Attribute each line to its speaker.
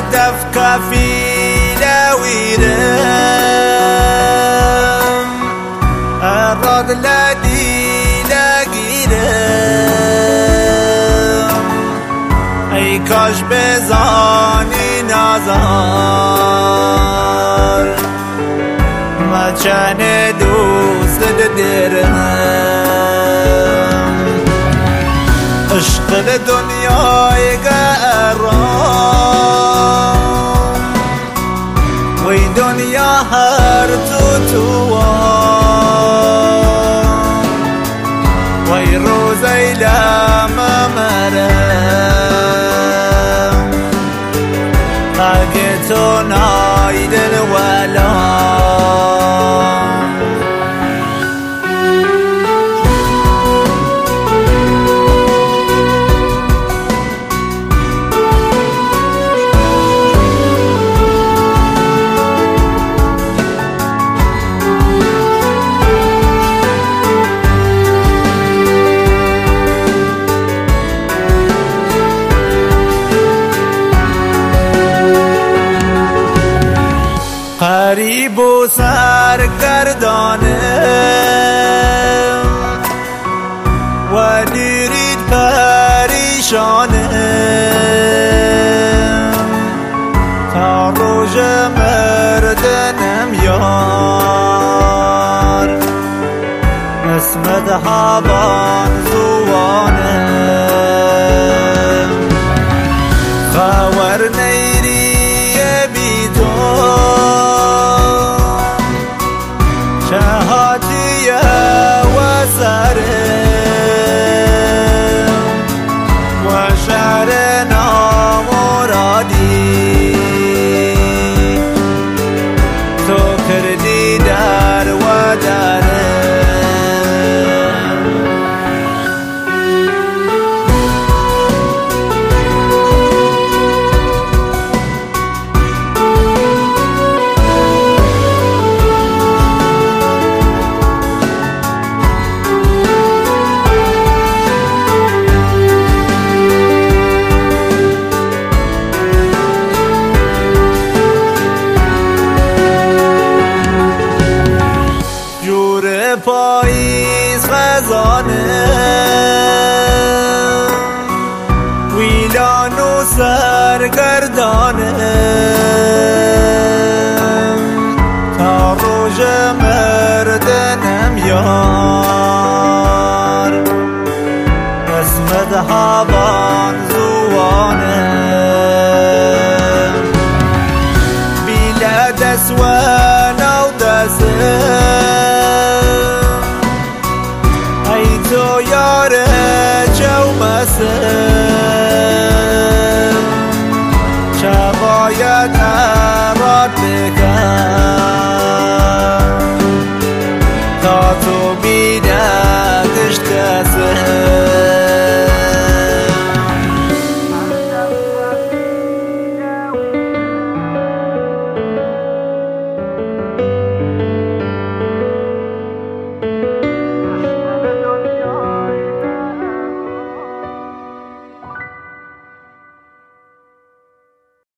Speaker 1: تفكى في لويرم الرد الذي لقيرم ای کاش بزانی نازار ما چنه دوست درم عشق دنیای گرم وی دنیا هر تو وی روز ایلم مرم اگه تو نایدن ولام غریب و سرگردانم و دیرید پریشانم تا روز مردنم یار اسمت هابان زوانم خور نیری شهادية وسرم وشعرنا مرادي تو كردي دار ودارم پاییز خزانم ویلان و سرگردانم تا روز مردنم یار اسمت هابان زوانم بیل دست و نو دستم تو یار جومسم چه باید اراد بکن تا تو